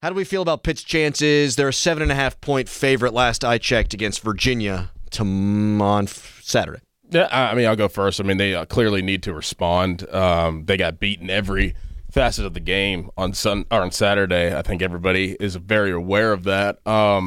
How do we feel about Pitt's chances? They're a 7.5-point favorite last I checked against Virginia on Saturday. Yeah, I mean, I'll go first. I mean, they clearly need to respond. They got beaten every facet of the game on Saturday. I think everybody is very aware of that.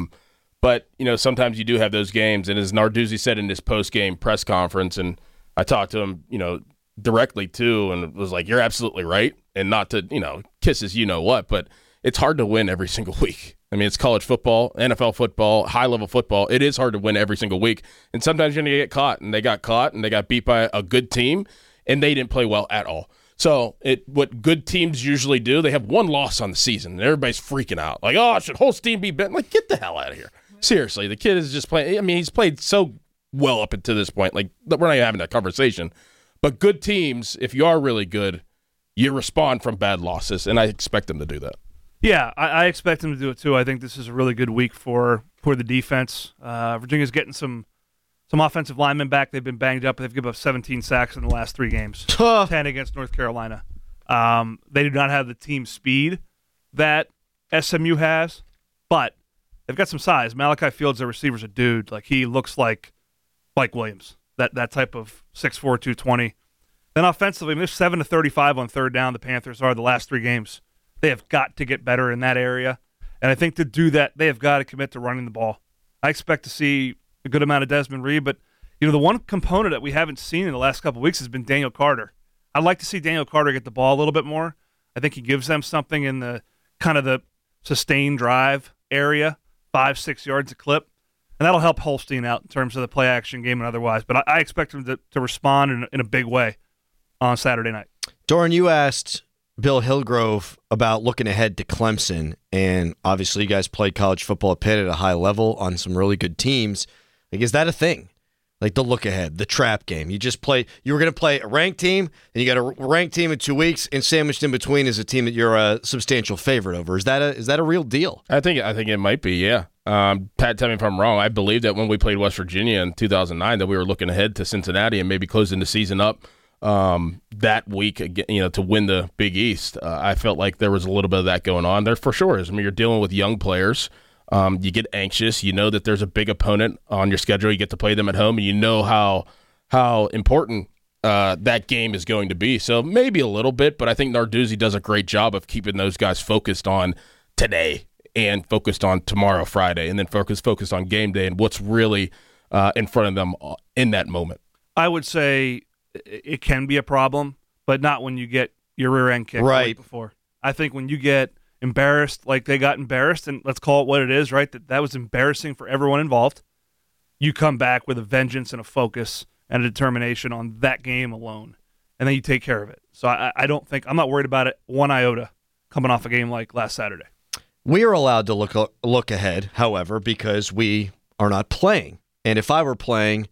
But, sometimes you do have those games. And as Narduzzi said in his post-game press conference, and I talked to him, directly too, and it was like, you're absolutely right. And not to, kisses you-know-what, but it's hard to win every single week. I mean, it's college football, NFL football, high-level football. It is hard to win every single week. And sometimes you're going to get caught, and they got caught, and they got beat by a good team, and they didn't play well at all. So what good teams usually do, they have one loss on the season, and everybody's freaking out. Like, oh, should Holstein be bent? Like, get the hell out of here. Seriously, the kid is just playing. I mean, he's played so well up until this point. Like, we're not even having that conversation. But good teams, if you are really good, you respond from bad losses, and I expect them to do that. Yeah, I expect them to do it too. I think this is a really good week for the defense. Virginia's getting some offensive linemen back. They've been banged up. They've given up 17 sacks in the last 3 games, 10 against North Carolina. They do not have the team speed that SMU has, but they've got some size. Malachi Fields, their receiver's a dude. Like, he looks like Mike Williams, that type of 6'4", 220. Then offensively, they're 7-35 on third down. The Panthers are the last 3 games. They have got to get better in that area. And I think to do that, they have got to commit to running the ball. I expect to see a good amount of Desmond Reed, but the one component that we haven't seen in the last couple of weeks has been Daniel Carter. I'd like to see Daniel Carter get the ball a little bit more. I think he gives them something in the kind of the sustained drive area, 5-6 yards a clip. And that'll help Holstein out in terms of the play action game and otherwise. But I expect him to respond in a big way on Saturday night. Doran, you asked Bill Hillgrove about looking ahead to Clemson, and obviously you guys played college football at Pitt at a high level on some really good teams. Like, is that a thing? Like, the look ahead, the trap game. You were going to play a ranked team, and you got a ranked team in 2 weeks, and sandwiched in between is a team that you're a substantial favorite over. Is that a real deal? I think it might be, yeah. Pat, tell me if I'm wrong. I believe that when we played West Virginia in 2009 that we were looking ahead to Cincinnati and maybe closing the season up that week, to win the Big East. I felt like there was a little bit of that going on. There for sure is. I mean, you're dealing with young players. You get anxious. You know that there's a big opponent on your schedule. You get to play them at home, and you know how important that game is going to be. So maybe a little bit, but I think Narduzzi does a great job of keeping those guys focused on today and focused on tomorrow, Friday, and then focused on game day and what's really in front of them in that moment. I would say it can be a problem, but not when you get your rear end kicked right before. I think when you get embarrassed, like they got embarrassed, and let's call it what it is, right? That was embarrassing for everyone involved. You come back with a vengeance and a focus and a determination on that game alone, and then you take care of it. So I'm not worried about it one iota coming off a game like last Saturday. We are allowed to look ahead, however, because we are not playing. And if I were playing,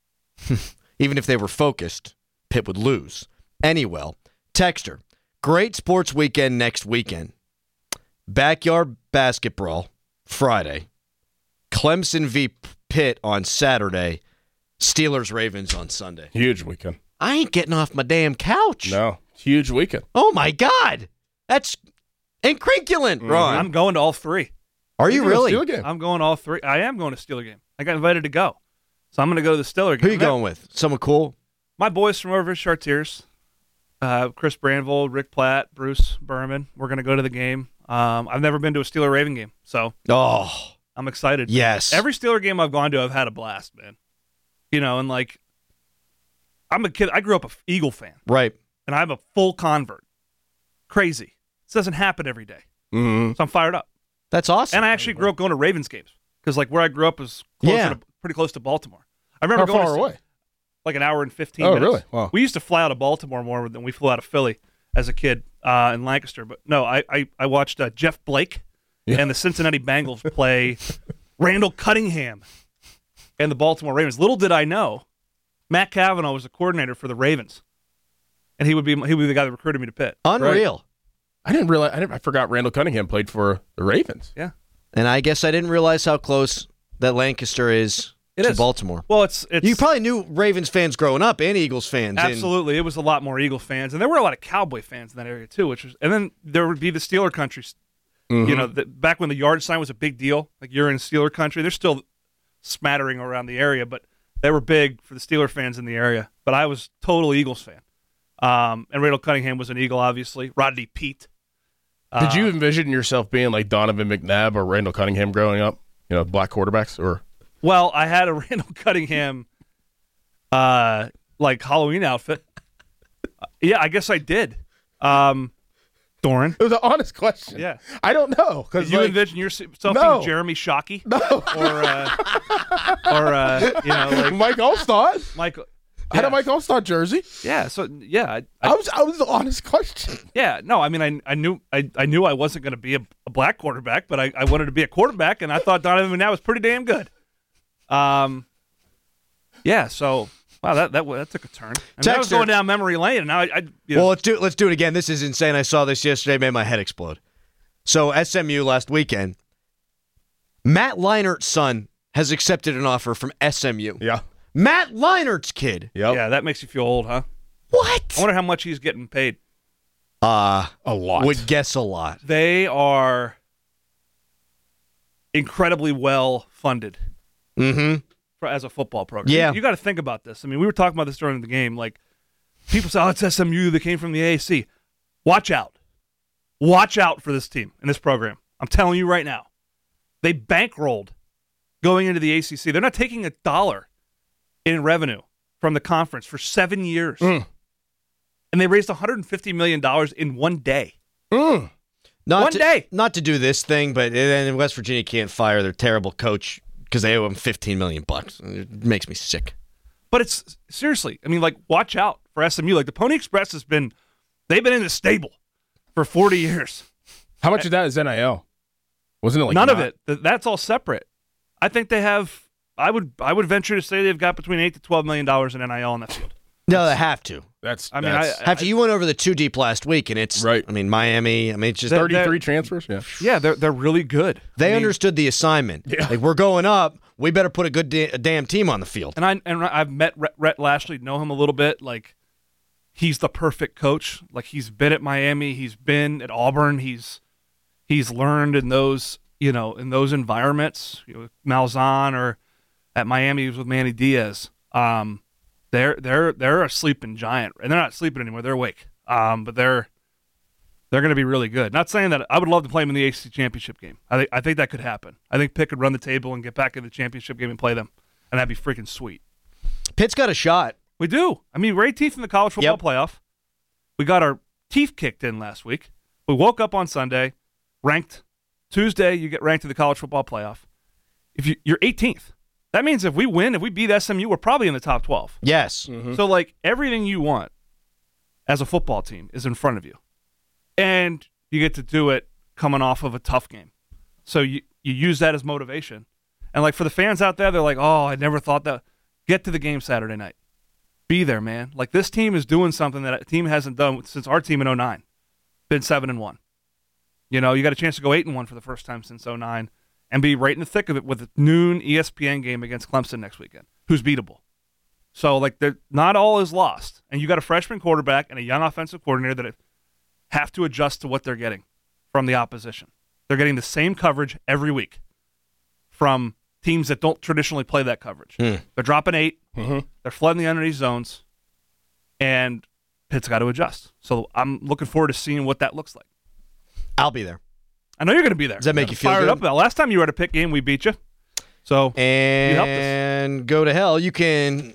even if they were focused, Pitt would lose. Anyway, Texter, great sports weekend next weekend. Backyard basketball Friday. Clemson v. Pitt on Saturday. Steelers-Ravens on Sunday. Huge weekend. I ain't getting off my damn couch. No, huge weekend. Oh, my God. That's incrinculant, Ron. I'm going to all 3. Are you really? I'm going all 3. I am going to Steeler game. I got invited to go. So I'm going to go to the Steeler game. Who are you going with? Someone cool? My boys from over at Chartiers. Chris Branville, Rick Platt, Bruce Berman. We're going to go to the game. I've never been to a Steeler-Raven game, so I'm excited. Yes. Every Steeler game I've gone to, I've had a blast, man. And like, I'm a kid. I grew up an Eagle fan. Right. And I'm a full convert. Crazy. This doesn't happen every day. Mm-hmm. So I'm fired up. That's awesome. And I actually grew up going to Ravens games because like where I grew up was pretty close to Baltimore. I remember How far away? Like an hour and 15 minutes. Oh, really? Wow. We used to fly out of Baltimore more than we flew out of Philly as a kid in Lancaster. But no, I watched Jeff Blake and the Cincinnati Bengals play Randall Cunningham and the Baltimore Ravens. Little did I know, Matt Cavanaugh was the coordinator for the Ravens, and he would be the guy that recruited me to Pitt. Unreal. Right. I didn't realize. I forgot Randall Cunningham played for the Ravens. Yeah. And I guess I didn't realize how close that Lancaster is to Baltimore. Well, it's you probably knew Ravens fans growing up and Eagles fans. Absolutely, it was a lot more Eagle fans, and there were a lot of Cowboy fans in that area too. And then there would be the Steeler country You know, back when the yard sign was a big deal, like you're in Steeler country, they're still smattering around the area, but they were big for the Steeler fans in the area. But I was total Eagles fan. And Randall Cunningham was an Eagle, obviously. Rodney Peete. Did you envision yourself being like Donovan McNabb or Randall Cunningham growing up? You know, black quarterbacks? Or Well, I had a Randall Cunningham like Halloween outfit. Yeah, I guess I did. Doran. it was an honest question. Yeah. I don't know. Did you envision yourself No. being Jeremy Shockey? No. Or you know, like Mike Allstott. Michael. I had a Mike Allstott jersey. Yeah, so yeah, I was the honest question. yeah. No, I mean, I knew I wasn't going to be a black quarterback, but I wanted to be a quarterback, and I thought Donovan McNabb was pretty damn good. Yeah. So wow, that took a turn. I mean, I was Texter. going down memory lane, and now you know, Well, let's do it again. This is insane. I saw this yesterday, made my head explode. So SMU last weekend, Matt Leinert's son has accepted an offer from SMU. Yeah. Matt Leinert's kid. Yep. yeah, that makes you feel old, huh? What? I wonder how much he's getting paid. A lot. Would guess a lot. They are incredibly well funded as a football program. Yeah. You got to think about this. I mean, we were talking about this during the game. Like, people say, "Oh, it's SMU. They came from the AAC." Watch out. Watch out for this team and this program. I'm telling you right now. They bankrolled going into the ACC. They're not taking $1 in revenue from the conference for 7 years. And they raised $150 million in one day. Not One day. Not to do this thing, but then West Virginia can't fire their terrible coach because they owe him $15 million. It makes me sick. But it's seriously, I mean, like, watch out for SMU. Like, the Pony Express they've been in the stable for 40 years. How much of that is NIL? Wasn't it like None of not- it. That's all separate. I think they have. I would venture to say they've got between $8 to $12 million in NIL on that field. No, they have to. That's I mean, that's Have to. You went over the 2 deep last week, and it's Right. I mean, Miami. I mean, it's just 33 transfers. Yeah. Yeah, they're really good. they understood the assignment. Yeah. Like, we're going up. We better put a good damn team on the field. And I've met Rhett Lashley, know him a little bit. Like, he's the perfect coach. Like, he's been at Miami, he's been at Auburn, he's learned in those environments. You know, Malzahn, or at Miami he was with Manny Diaz. They're a sleeping giant, and they're not sleeping anymore. They're awake. But they're going to be really good. Not saying that I would love to play them in the ACC championship game. I think that could happen. I think Pitt could run the table and get back in the championship game and play them, and that'd be freaking sweet. Pitt's got a shot. We do. I mean, we're 18th in the college football playoff. We got our teeth kicked in last week. We woke up on Sunday, ranked. Tuesday, you get ranked in the college football playoff. If you're 18th, that means if we win, if we beat SMU, we're probably in the top 12. Yes. So, like, everything you want as a football team is in front of you. And you get to do it coming off of a tough game. So you use that as motivation. And, like, for the fans out there, they're like, oh, I never thought that. Get to the game Saturday night. Be there, man. Like, this team is doing something that a team hasn't done since our team in 2009. Been 7-1. You know, you got a chance to go 8-1 for the first time since 2009 and be right in the thick of it with a noon ESPN game against Clemson next weekend, who's beatable. So, like, not all is lost. And you got a freshman quarterback and a young offensive coordinator that have to adjust to what they're getting from the opposition. They're getting the same coverage every week from teams that don't traditionally play that coverage. They're dropping 8. They're flooding the underneath zones. And Pitt's got to adjust. So I'm looking forward to seeing what that looks like. I'll be there. I know you're going to be there. Does that make you feel fired good? up about. Last time you were at a Pitt game, we beat you. So you helped us. And go to hell. You can